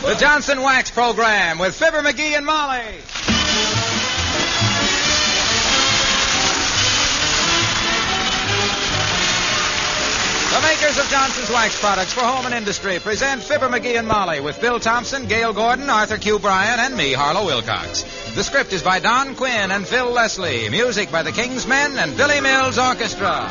The Johnson Wax Program with Fibber McGee and Molly. The makers of Johnson's Wax products for home and industry present Fibber McGee and Molly with Bill Thompson, Gail Gordon, Arthur Q. Bryan, and me, Harlow Wilcox. The script is by Don Quinn and Phil Leslie. Music by the King's Men and Billy Mills Orchestra.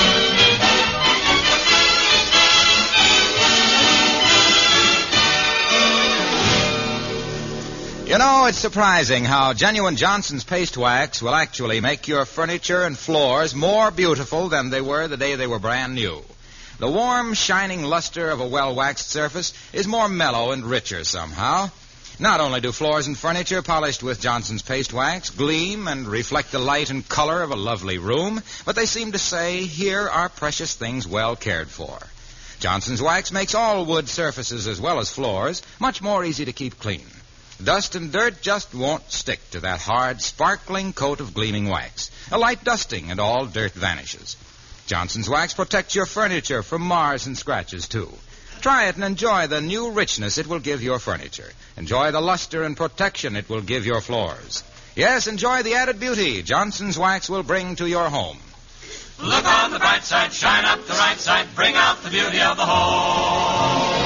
You know, it's surprising how genuine Johnson's paste wax will actually make your furniture and floors more beautiful than they were the day they were brand new. The warm, shining luster of a well-waxed surface is more mellow and richer somehow. Not only do floors and furniture polished with Johnson's paste wax gleam and reflect the light and color of a lovely room, but they seem to say, here are precious things well cared for. Johnson's wax makes all wood surfaces as well as floors much more easy to keep clean. Dust and dirt just won't stick to that hard, sparkling coat of gleaming wax. A light dusting and all dirt vanishes. Johnson's Wax protects your furniture from mars and scratches, too. Try it and enjoy the new richness it will give your furniture. Enjoy the luster and protection it will give your floors. Yes, enjoy the added beauty Johnson's Wax will bring to your home. Look on the bright side, shine up the right side, bring out the beauty of the home.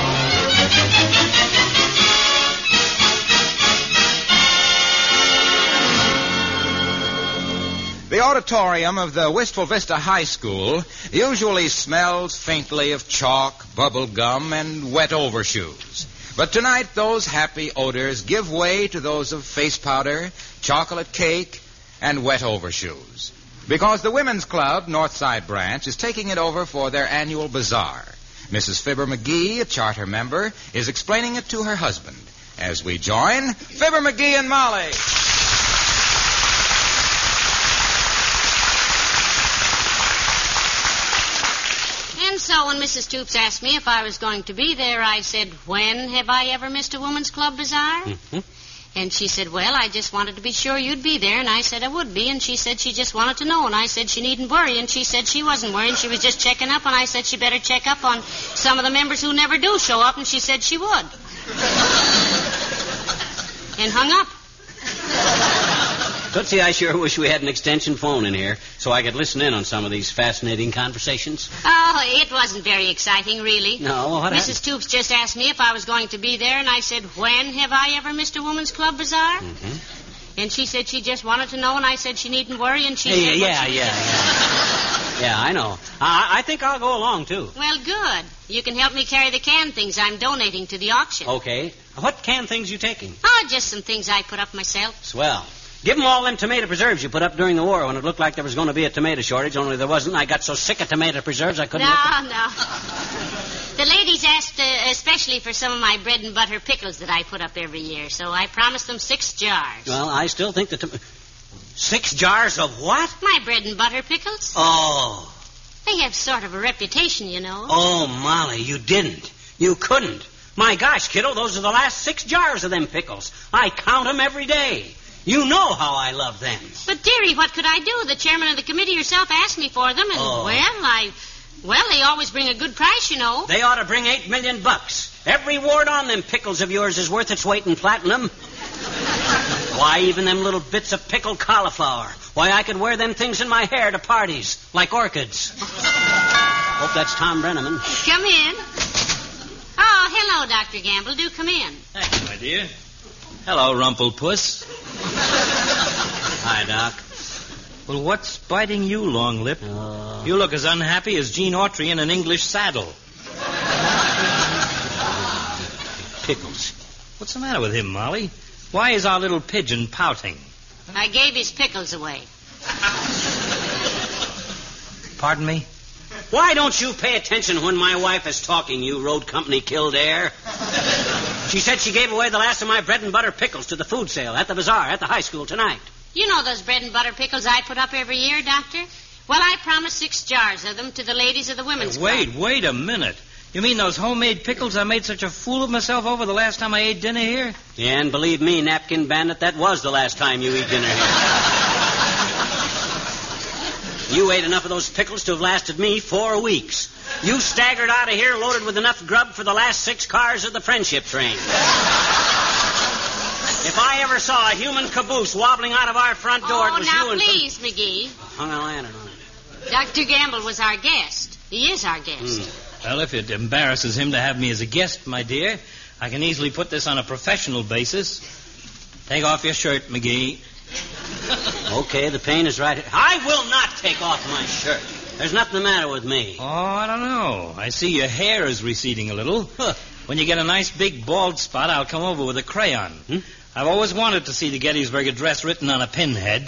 The auditorium of the Wistful Vista High School usually smells faintly of chalk, bubble gum, and wet overshoes. But tonight, those happy odors give way to those of face powder, chocolate cake, and wet overshoes. Because the Women's Club, Northside Branch, is taking it over for their annual bazaar. Mrs. Fibber McGee, a charter member, is explaining it to her husband. As we join Fibber McGee and Molly. And so when Mrs. Toops asked me if I was going to be there, I said, when have I ever missed a Women's Club bazaar? Mm-hmm. And she said, well, I just wanted to be sure you'd be there. And I said I would be. And she said she just wanted to know. And I said she needn't worry. And she said she wasn't worrying. She was just checking up. And I said she better check up on some of the members who never do show up. And she said she would. And hung up. Tootsie, I sure wish we had an extension phone in here so I could listen in on some of these fascinating conversations. Oh, it wasn't very exciting, really. No, what happened? Mrs. Toops just asked me if I was going to be there, and I said, when have I ever missed a Women's Club bazaar? Mm-hmm. And she said she just wanted to know, and I said she needn't worry, and she said... Yeah, I know. I think I'll go along, too. Well, good. You can help me carry the canned things I'm donating to the auction. Okay. What canned things you taking? Oh, just some things I put up myself. Swell. Give them all them tomato preserves you put up during the war when it looked like there was going to be a tomato shortage, only there wasn't. I got so sick of tomato preserves I couldn't... No. The ladies asked especially for some of my bread and butter pickles that I put up every year, so I promised them 6 jars. Well, I still think that... 6 jars of what? My bread and butter pickles. Oh. They have sort of a reputation, you know. Oh, Molly, you didn't. You couldn't. My gosh, kiddo, those are the last 6 jars of them pickles. I count them every day. You know how I love them. But, dearie, what could I do? The chairman of the committee herself asked me for them, and, well, they always bring a good price, you know. They ought to bring $8 million. Every word on them pickles of yours is worth its weight in platinum. Why, even them little bits of pickled cauliflower. Why, I could wear them things in my hair to parties, like orchids. Hope that's Tom Brenneman. Come in. Oh, hello, Dr. Gamble. Do come in. Thank you, my dear. Hello, Rumplepuss. Hi, Doc. Well, what's biting you, Long Lip? You look as unhappy as Gene Autry in an English saddle. Pickles. What's the matter with him, Molly? Why is our little pigeon pouting? I gave his pickles away. Pardon me? Why don't you pay attention when my wife is talking, you road company Kildare? She said she gave away the last of my bread and butter pickles to the food sale at the bazaar at the high school tonight. You know those bread and butter pickles I put up every year, Doctor? Well, I promised 6 jars of them to the ladies of the Women's Club. Wait a minute. You mean those homemade pickles I made such a fool of myself over the last time I ate dinner here? Yeah, and believe me, Napkin Bandit, that was the last time you eat dinner here. You ate enough of those pickles to have lasted me 4 weeks. You staggered out of here loaded with enough grub for the last 6 cars of the friendship train. If I ever saw a human caboose wobbling out of our front door, it was you and... Oh, now, please, McGee. Hung a lantern on it. Dr. Gamble was our guest. He is our guest. Well, if it embarrasses him to have me as a guest, my dear, I can easily put this on a professional basis. Take off your shirt, McGee. Okay, the pain is right. I will not take off my shirt. There's nothing the matter with me. Oh, I don't know. I see your hair is receding a little. Huh. When you get a nice big bald spot, I'll come over with a crayon. I've always wanted to see the Gettysburg Address written on a pinhead.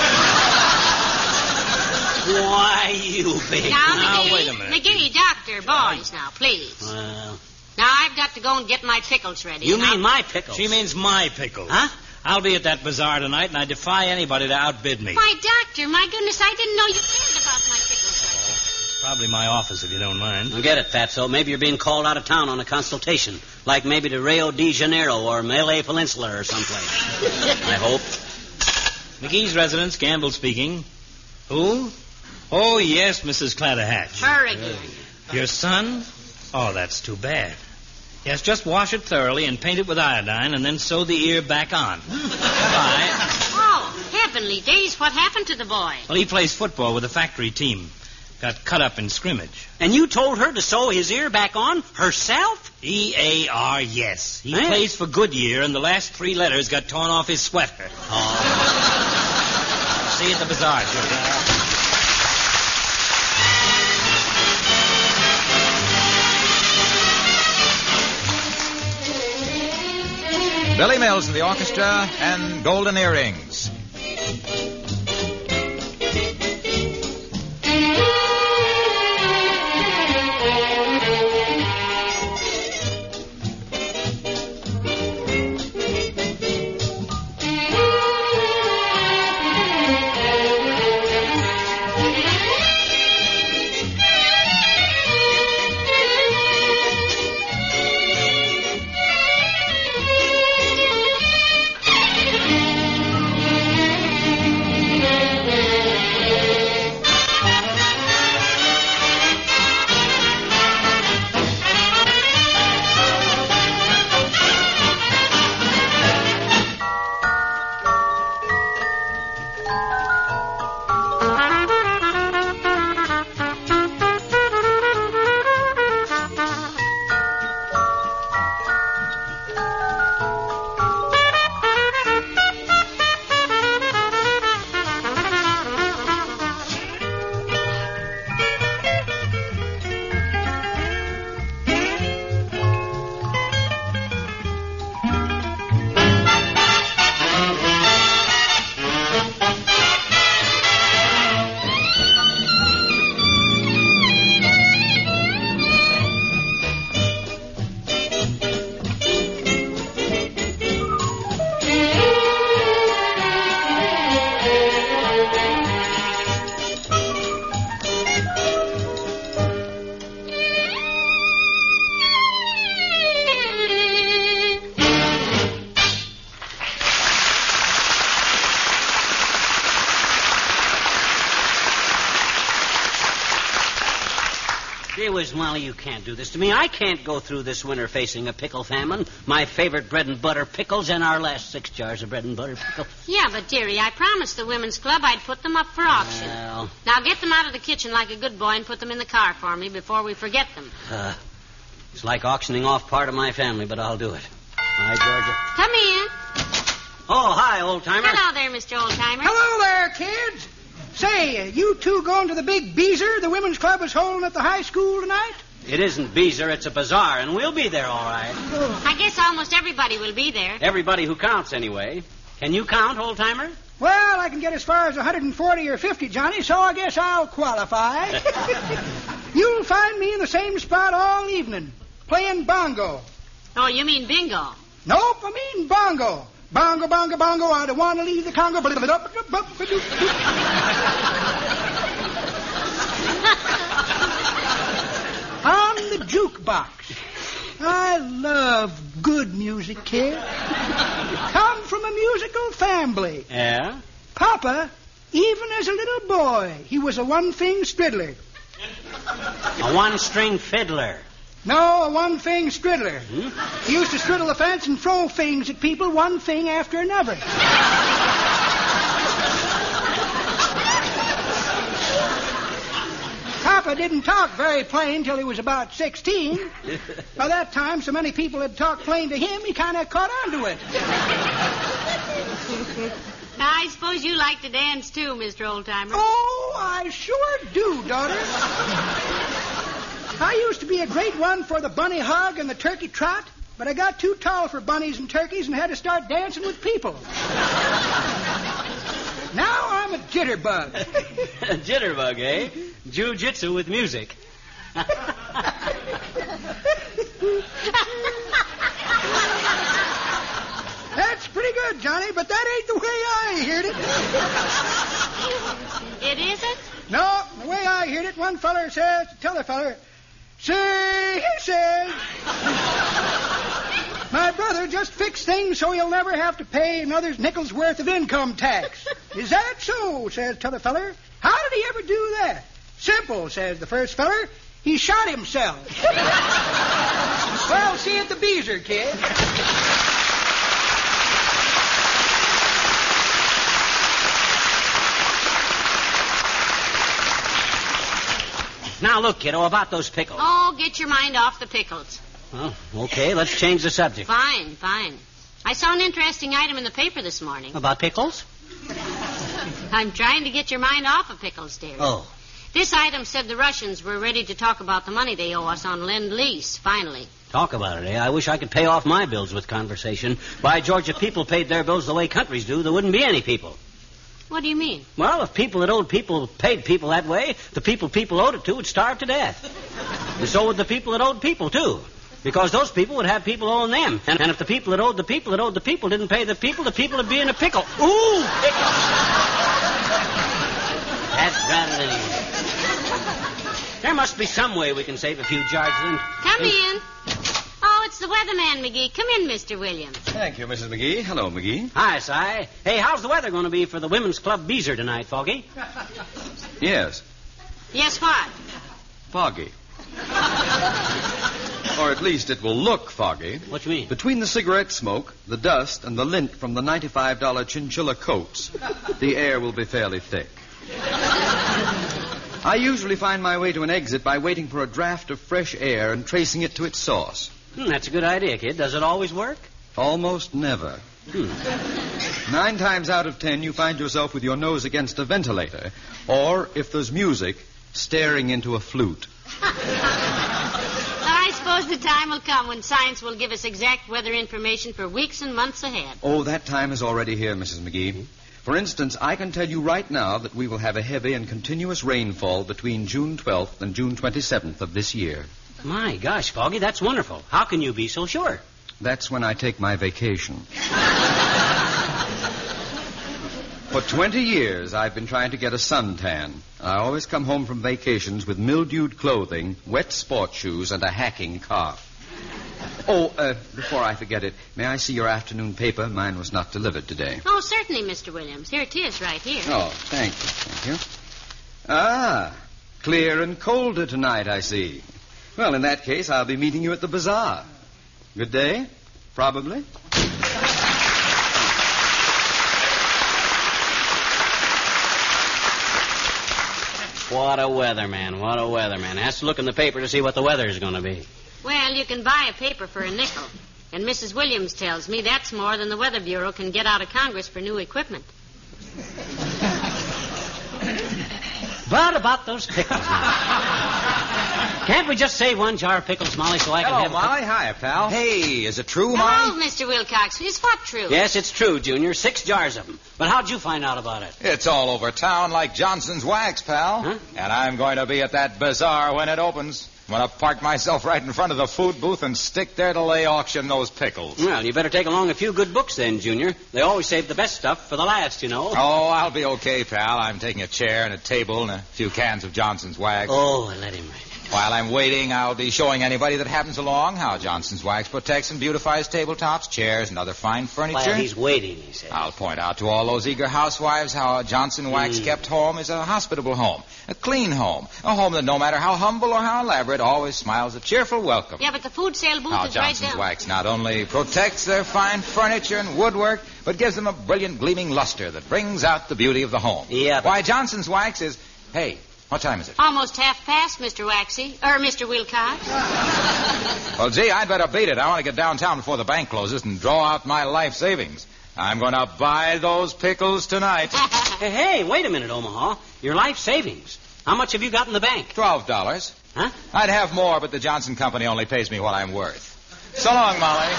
Why, you big... Now, Now, wait a minute. McGee, doctor, boys, now, please. Well, Now, I've got to go and get my pickles ready. you Now- mean my pickles? She means my pickles. Huh? I'll be at that bazaar tonight, and I defy anybody to outbid me. Why, doctor, my goodness, I didn't know you cared about my pickles. Probably my office, if you don't mind. I get it, Fatso. Maybe you're being called out of town on a consultation. Like maybe to Rio de Janeiro or Malay Peninsula or someplace. I hope. McGee's residence, Gamble speaking. Who? Oh, yes, Mrs. Clatterhatch. Her again. Your son? Oh, that's too bad. Yes, just wash it thoroughly and paint it with iodine and then sew the ear back on. Bye. Oh, heavenly days, what happened to the boy? Well, he plays football with the factory team. Got cut up in scrimmage. And you told her to sew his ear back on herself? EAR, yes. He Eh? plays for Goodyear, and the last 3 letters got torn off his sweater. Oh. See you at the bazaar, Julia. Billy Mills and the orchestra and Golden Earrings. Gee whiz, Molly, you can't do this to me. I can't go through this winter facing a pickle famine. My favorite bread and butter pickles and our last 6 jars of bread and butter pickles. Yeah, but, dearie, I promised the women's club I'd put them up for auction. Well, Now get them out of the kitchen like a good boy and put them in the car for me before we forget them. it's like auctioning off part of my family, but I'll do it. Hi, Georgia. Come in. Oh, hi, old-timer. Hello there, Mr. Oldtimer. Hello there, kids. Say, you two going to the big Beezer the women's club is holding at the high school tonight? It isn't Beezer, it's a bazaar, and we'll be there all right. I guess almost everybody will be there. Everybody who counts, anyway. Can you count, old-timer? Well, I can get as far as 140 or 50, Johnny, so I guess I'll qualify. You'll find me in the same spot all evening, playing bongo. Oh, you mean bingo. Nope, I mean bongo. Bongo, bongo, bongo, I don't want to leave the Congo. On the jukebox. I love good music, kid. Come from a musical family. Yeah? Papa Even as a little boy, he was a one-thing striddler. A one-string fiddler. No, a one-thing striddler. He used to striddle the fence and throw things at people, one thing after another. Papa didn't talk very plain till he was about 16. By that time, so many people had talked plain to him, he kind of caught on to it. I suppose you like to dance, too, Mr. Oldtimer. Oh, I sure do, daughter. I used to be a great one for the bunny hug and the turkey trot, but I got too tall for bunnies and turkeys and had to start dancing with people. Now I'm a jitterbug. A jitterbug, eh? Jiu-jitsu with music. That's pretty good, Johnny, but that ain't the way I heard it. It isn't? No, the way I heard it, one feller says to t'other feller, "See," he says, "my brother just fixed things so he'll never have to pay another nickel's worth of income tax." "Is that so?" says t'other feller. "How did he ever do that?" "Simple," says the first feller. "He shot himself." Well, see you at the Beezer, kid. Now, look, kiddo, about those pickles. Oh, get your mind off the pickles. Oh, okay, let's change the subject. Fine, fine. I saw an interesting item in the paper this morning. About pickles? I'm trying to get your mind off of pickles, dear. Oh. This item said the Russians were ready to talk about the money they owe us on Lend-Lease, finally. Talk about it, eh? I wish I could pay off my bills with conversation. By George, if people paid their bills the way countries do, there wouldn't be any people. What do you mean? Well, if people that owed people paid people that way, the people owed it to would starve to death. And so would the people that owed people, too. Because those people would have people owing them. And if the people that owed the people didn't pay the people would be in a pickle. Ooh, pickle! That's rather than easy. There must be some way we can save a few jars of them. Come in. Oh, it's the weatherman, McGee. Come in, Mr. Williams. Thank you, Mrs. McGee. Hello, McGee. Hi, Si. Hey, how's the weather going to be for the Women's Club Beezer tonight, Foggy? Yes, Yes, what? foggy. Or at least it will look foggy. What you mean? Between the cigarette smoke, the dust, and the lint from the $95 chinchilla coats, the air will be fairly thick. I usually find my way to an exit by waiting for a draft of fresh air and tracing it to its source. That's a good idea, kid. Does it always work? Almost never. 9 times out of 10, you find yourself with your nose against a ventilator, or, if there's music, staring into a flute. I suppose the time will come when science will give us exact weather information for weeks and months ahead. Oh, that time is already here, Mrs. McGee. For instance, I can tell you right now that we will have a heavy and continuous rainfall between June 12th and June 27th of this year. My gosh, Foggy, that's wonderful. How can you be so sure? That's when I take my vacation. For 20 years, I've been trying to get a suntan. I always come home from vacations with mildewed clothing, wet sports shoes, and a hacking cough. Oh, before I forget it, may I see your afternoon paper? Mine was not delivered today. Oh, certainly, Mr. Williams. Here it is, right here. Oh, thank you. Thank you. Ah, clear and colder tonight, I see. Well, in that case, I'll be meeting you at the bazaar. Good day? Probably. What a weatherman, what a weatherman. Has to look in the paper to see what the weather's going to be. Well, you can buy a paper for a nickel. And Mrs. Williams tells me that's more than the Weather Bureau can get out of Congress for new equipment. But about those pickles now. Can't we just save one jar of pickles, Molly, so I can Hello, have... Molly. Hiya, pal. Hey, is it true, Hello, Molly? Mr. Wilcox. Is what true? Yes, it's true, Junior. 6 jars of them. But how'd you find out about it? It's all over town like Johnson's wax, pal. Huh? And I'm going to be at that bazaar when it opens. I'm going to park myself right in front of the food booth and stick there till they auction those pickles. Well, you better take along a few good books then, Junior. They always save the best stuff for the last, you know. Oh, I'll be okay, pal. I'm taking a chair and a table and a few cans of Johnson's wax. Oh, let him write it. While I'm waiting, I'll be showing anybody that happens along how Johnson's Wax protects and beautifies tabletops, chairs, and other fine furniture. While he's waiting, he says. I'll point out to all those eager housewives how a Johnson Wax kept home is a hospitable home, a clean home, a home that no matter how humble or how elaborate always smiles a cheerful welcome. Yeah, but the food sale booth How is right Johnson's down. Wax not only protects their fine furniture and woodwork, but gives them a brilliant gleaming luster that brings out the beauty of the home. Yeah, but... Why, Johnson's Wax is... Hey, what time is it? Almost half past, Mr. Waxy. Or Mr. Wilcox. Well, gee, I'd better beat it. I want to get downtown before the bank closes and draw out my life savings. I'm going to buy those pickles tonight. Hey, wait a minute, Omaha. Your life savings. How much have you got in the bank? $12. Huh? I'd have more, but the Johnson Company only pays me what I'm worth. So long, Molly.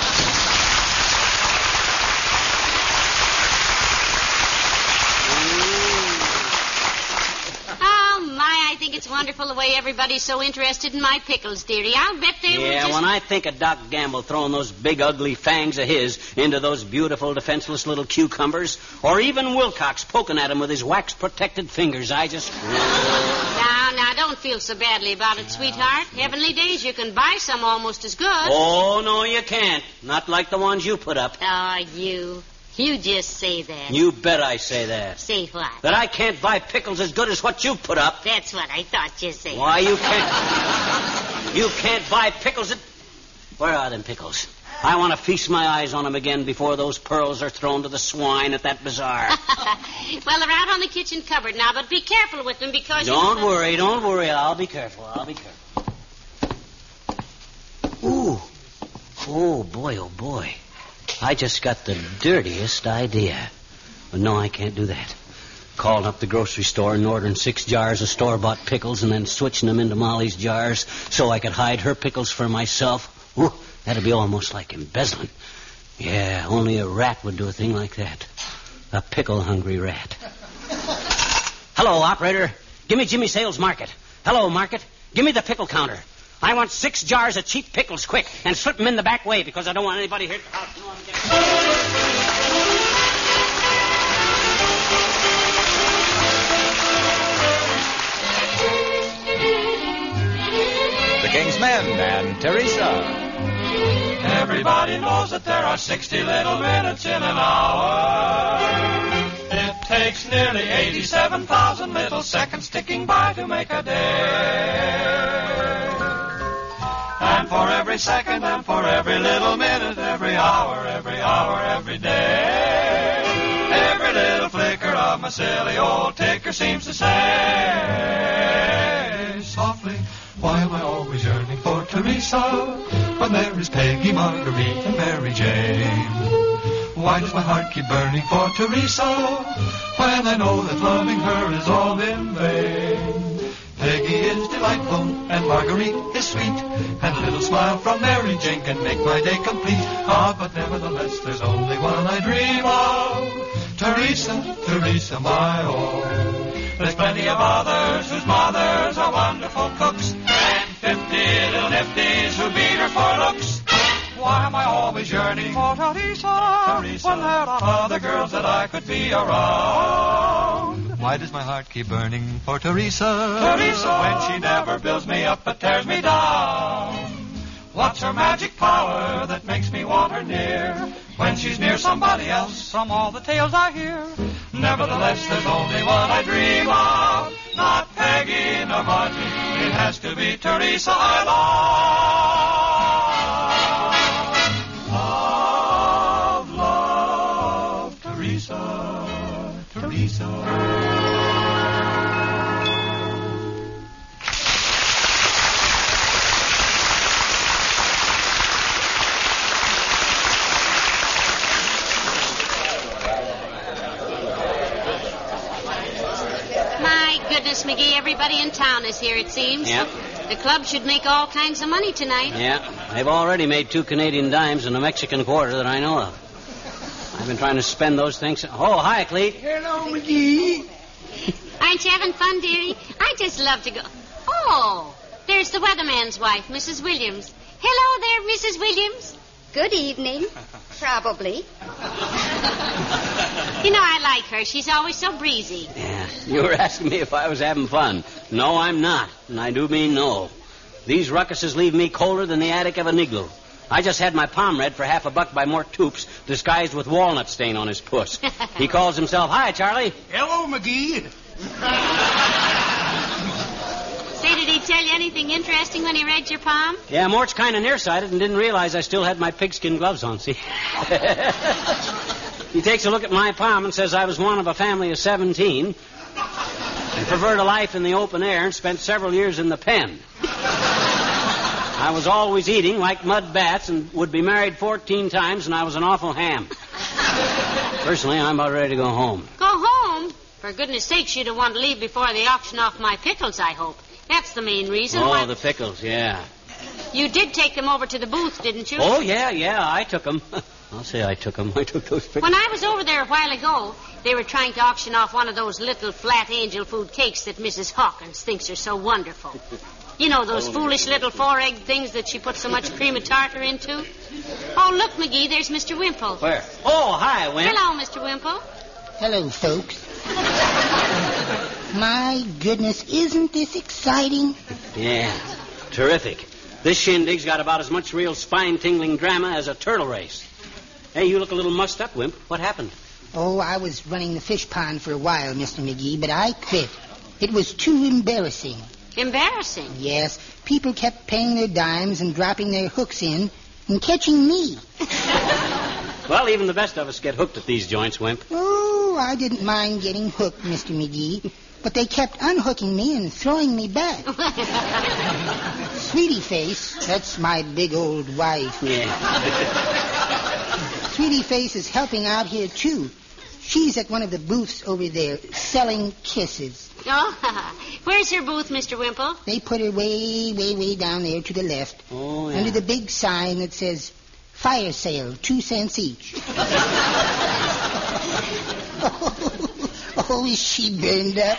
I think it's wonderful the way everybody's so interested in my pickles, dearie. I'll bet they were Yeah, just... when I think of Doc Gamble throwing those big, ugly fangs of his into those beautiful, defenseless little cucumbers, or even Wilcox poking at him with his wax-protected fingers, I just... Now, don't feel so badly about it, sweetheart. Heavenly Days, you can buy some almost as good. Oh, no, you can't. Not like the ones you put up. Oh, you just say that. You bet I say that. Say what? That I can't buy pickles as good as what you put up. That's what I thought you said. Why, you can't... You can't buy pickles at... Where are them pickles? I want to feast my eyes on them again before those pearls are thrown to the swine at that bazaar. Well, they're out on the kitchen cupboard now, but be careful with them because... Don't worry. I'll be careful. Ooh. Oh, boy. I just got the dirtiest idea. But no, I can't do that. Calling up the grocery store and ordering 6 jars of store-bought pickles and then switching them into Molly's jars so I could hide her pickles for myself. Ooh, that'd be almost like embezzling. Yeah, only a rat would do a thing like that. A pickle-hungry rat. Hello, operator. Give me Jimmy Sales Market. Hello, Market. Give me the pickle counter. I want 6 jars of cheap pickles, quick, and slip them in the back way because I don't want anybody here at the house to know I'm getting... The King's Men and Teresa. Everybody knows that there are 60 little minutes in an hour. It takes nearly 87,000 little seconds ticking by to make a day. And for every second and for every little minute, every hour, every day, every little flicker of my silly old ticker seems to say softly, why am I always yearning for Teresa when there is Peggy, Marguerite, and Mary Jane? Why does my heart keep burning for Teresa when I know that loving her is all in vain? Peggy is delightful, and Marguerite is sweet, and a little smile from Mary Jane can make my day complete. Ah, but nevertheless, there's only one I dream of, Teresa, my own. There's plenty of others whose mothers are wonderful cooks, and 50 little nifties who beat her for looks. Why am I always yearning for Teresa when there are other girls that I could be around? Why does my heart keep burning for Teresa when she never builds me up but tears me down? What's her magic power that makes me want her near when she's near somebody else? From all the tales I hear, nevertheless, there's only one I dream of. Not Peggy nor Margie, it has to be Teresa I love, Teresa. Goodness, McGee, everybody in town is here, it seems. Yep. The club should make all kinds of money tonight. Yeah, they've already made 2 Canadian dimes and a Mexican quarter that I know of. I've been trying to spend those things. Oh, hi, Cleet. Hello, McGee. Aren't you having fun, dearie? I just love to go. Oh, there's the weatherman's wife, Mrs. Williams. Hello there, Mrs. Williams. Good evening. Probably. You know, I like her. She's always so breezy. Yeah, you were asking me if I was having fun. No, I'm not. And I do mean no. These ruckuses leave me colder than the attic of an igloo. I just had my palm read for $50 by Mort Toops, disguised with walnut stain on his puss. He calls himself, "Hi, Charlie." Hello, McGee. Say, did he tell you anything interesting when he read your palm? Yeah, Mort's kind of nearsighted and didn't realize I still had my pigskin gloves on, see? He takes a look at my palm and says I was one of a family of 17 and preferred a life in the open air and spent several years in the pen. I was always eating like mud bats and would be married 14 times, and I was an awful ham. Personally, I'm about ready to go home. Go home? For goodness sakes, you'd have wanted to leave before they auction off my pickles, I hope. That's the main reason why... Oh, the pickles, yeah. You did take them over to the booth, didn't you? Oh, yeah, I took them. I'll say I took them. I took those pickles. When I was over there a while ago, they were trying to auction off one of those little flat angel food cakes that Mrs. Hawkins thinks are so wonderful. You know, those foolish little 4-egg things that she puts so much cream of tartar into? Oh, look, McGee, there's Mr. Wimple. Where? Oh, hi, Wimp. Hello, Mr. Wimple. Hello, folks. My goodness, isn't this exciting? Yeah, terrific. This shindig's got about as much real spine-tingling drama as a turtle race. Hey, you look a little mussed up, Wimp. What happened? Oh, I was running the fish pond for a while, Mr. McGee, but I quit. It was too embarrassing. Embarrassing? Yes. People kept paying their dimes and dropping their hooks in and catching me. Well, even the best of us get hooked at these joints, Wimp. Oh, I didn't mind getting hooked, Mr. McGee, but they kept unhooking me and throwing me back. Sweetie Face, that's my big old wife. Yeah. Sweetie Face is helping out here, too. She's at one of the booths over there, selling kisses. Oh, where's her booth, Mr. Wimple? They put her way down there to the left. Oh, yeah. Under the big sign that says, "Fire sale, 2 cents each." Oh, is she burned up?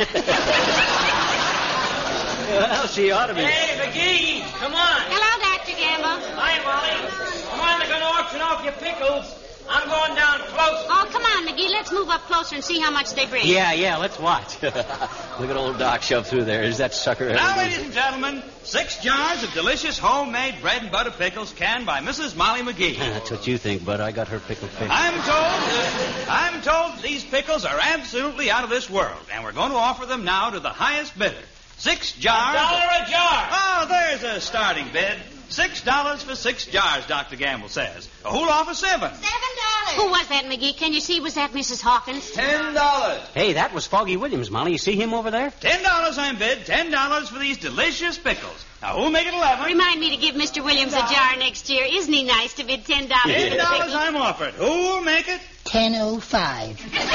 Well, she ought to be. Hey, McGee, come on. Hello, Dr. Gamble. Hi, Molly. Come on, they're going to auction off your pickles. I'm going down close. Oh, come on, McGee. Let's move up closer and see how much they bring. Yeah, let's watch. Look at old Doc shove through there. Is that sucker ever... Now, ladies and gentlemen, 6 jars of delicious homemade bread and butter pickles canned by Mrs. Molly McGee. That's what you think, Bud. I got her pickle picked. I'm told these pickles are absolutely out of this world, and we're going to offer them now to the highest bidder. 6 jars... $1 a jar. Oh, there's a starting bid. $6 for 6 jars, Dr. Gamble says. Who'll offer 7? $7. Who was that, McGee? Can you see? Was that Mrs. Hawkins? $10. Hey, that was Foggy Williams, Molly. You see him over there? $10 I'm bid. $10 for these delicious pickles. Now, who'll make it 11? Remind me to give Mr. Williams a jar next year. Isn't he nice to bid $10? $10 I'm offered. Who'll make it? 10:05.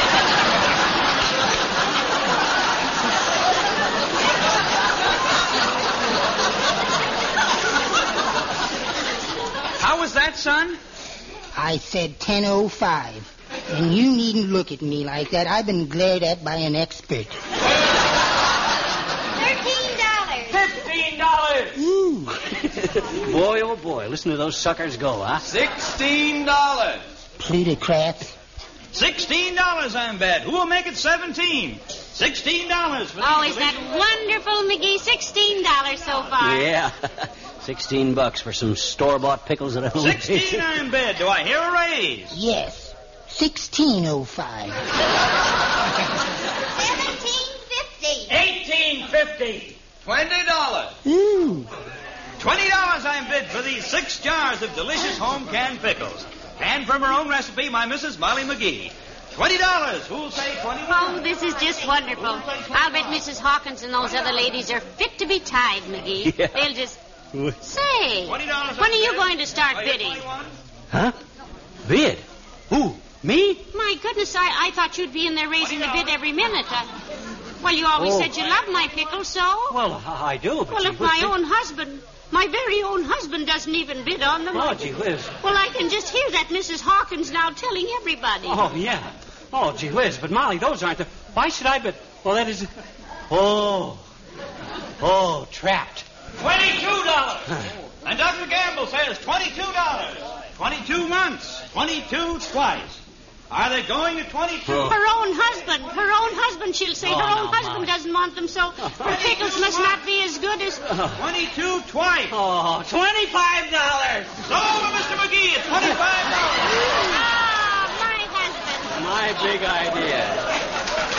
How was that, son? I said 10:05. And you needn't look at me like that. I've been glared at by an expert. $13. $15. Ooh. Boy, oh boy. Listen to those suckers go, huh? $16. Plutocrats. $16 I'm bet. Who'll make it 17? $16 for Oh, these is that delicious- wonderful, McGee? $16 so far. Yeah. $16 for some store-bought pickles that I don't 16 I'm bid. Do I hear a raise? Yes. 16:05. $17.50. $18.50. $20. Ooh. $20 I'm bid for these 6 jars of delicious home canned pickles. And from her own recipe, my Mrs. Molly McGee. $20. Who'll say 21? Oh, this is just wonderful. I'll bet Mrs. Hawkins and those other ladies are fit to be tied, McGee. Yeah. They'll just... Say, $20 when are you going to start bidding? Huh? Bid? Who? Me? My goodness, I thought you'd be in there raising the bid every minute. Well, you always said you loved my pickles, so... Well, I do, but... Well, if my own husband, my very own husband doesn't even bid on them... Oh, gee whiz. Well, I can just hear that Mrs. Hawkins now telling everybody. Oh, yeah. Oh, gee whiz. But, Molly, those aren't the... Why should I bid? Well, that is... Oh, trapped. $22. And Dr. Gamble says $22. 22 months. 22 twice. Are they going to 22? Her own husband, she'll say. Her own husband doesn't want them, so her pickles must not be as good as... 22 twice. Oh, $25. So, Mr. McGee, it's $25. Ah, my husband. My big idea.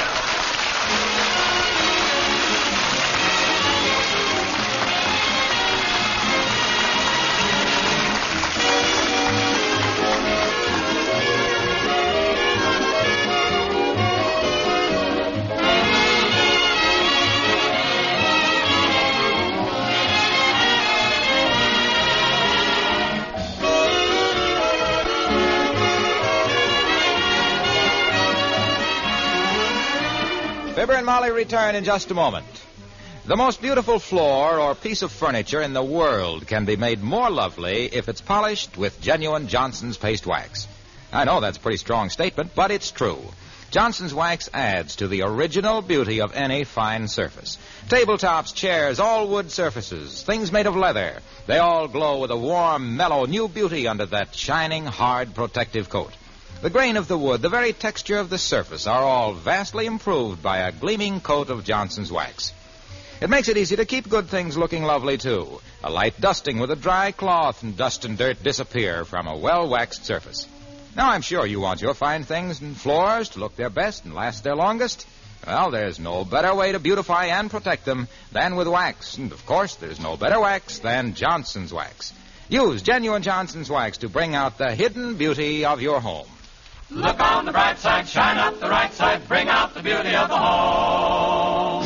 Fibber and Molly return in just a moment. The most beautiful floor or piece of furniture in the world can be made more lovely if it's polished with genuine Johnson's paste wax. I know that's a pretty strong statement, but it's true. Johnson's wax adds to the original beauty of any fine surface. Tabletops, chairs, all wood surfaces, things made of leather, they all glow with a warm, mellow, new beauty under that shining, hard, protective coat. The grain of the wood, the very texture of the surface are all vastly improved by a gleaming coat of Johnson's wax. It makes it easy to keep good things looking lovely, too. A light dusting with a dry cloth and dust and dirt disappear from a well-waxed surface. Now, I'm sure you want your fine things and floors to look their best and last their longest. Well, there's no better way to beautify and protect them than with wax. And, of course, there's no better wax than Johnson's wax. Use genuine Johnson's wax to bring out the hidden beauty of your home. Look on the bright side, shine up the right side, bring out the beauty of the home.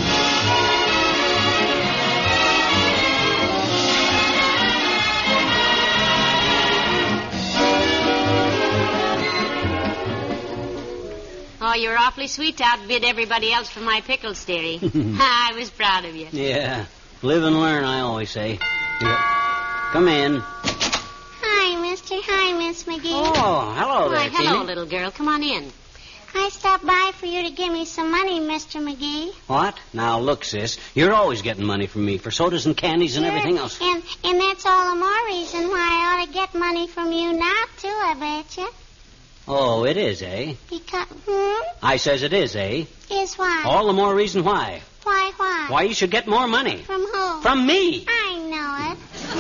Oh, you're awfully sweet to outbid everybody else for my pickles, dearie. I was proud of you. Yeah. Live and learn, I always say. Yeah. Come in. Hi, mister. Hi, Miss McGee. Oh, hello there, Why, hello, Teeny. little girl. Come on in. I stopped by for you to give me some money, Mr. McGee. What? Now, look, sis, you're always getting money from me for sodas and candies and everything else. And that's all the more reason why I ought to get money from you now, too, I betcha. Oh, it is, eh? Because, I says it is, eh? Is why? All the more reason why. Why? Why you should get more money. From who? From me. I know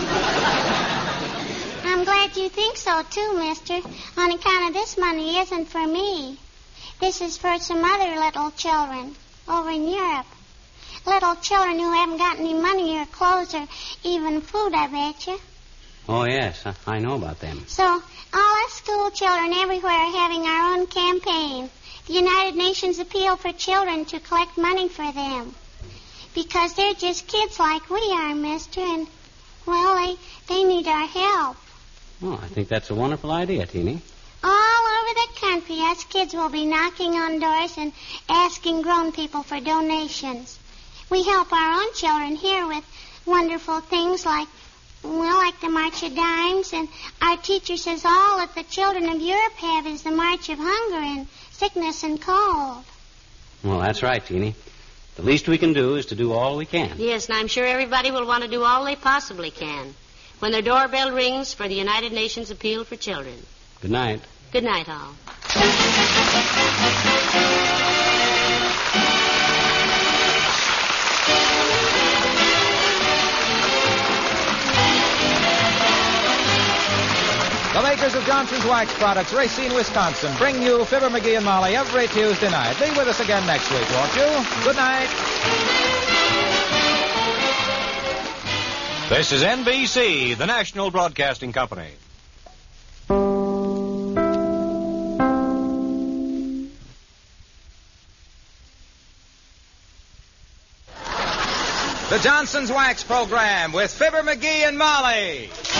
it. I'm glad you think so, too, mister. On account of this money isn't for me. This is for some other little children over in Europe. Little children who haven't got any money or clothes or even food, I betcha. Oh, yes, I know about them. So, all us school children everywhere are having our own campaign. The United Nations Appeal for Children to collect money for them. Because they're just kids like we are, mister, and, well, they need our help. Oh, I think that's a wonderful idea, Teeny. All over the country, us kids will be knocking on doors and asking grown people for donations. We help our own children here with wonderful things like the March of Dimes, and our teacher says all that the children of Europe have is the March of Hunger and sickness and cold. Well, that's right, Teeny. The least we can do is to do all we can. Yes, and I'm sure everybody will want to do all they possibly can when their doorbell rings for the United Nations Appeal for Children. Good night. Good night, all. The makers of Johnson's Wax Products, Racine, Wisconsin, bring you Fibber, McGee, and Molly every Tuesday night. Be with us again next week, won't you? Good night. This is NBC, the National Broadcasting Company. The Johnson's Wax Program with Fibber, McGee, and Molly.